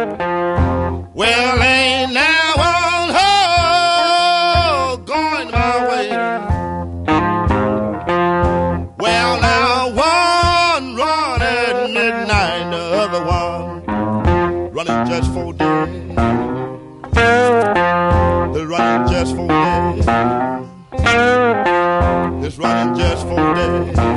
Well, ain't now one hoe going my way. Well, now one run at midnight, the other one running just for days. They're running just for days. It's running just for days.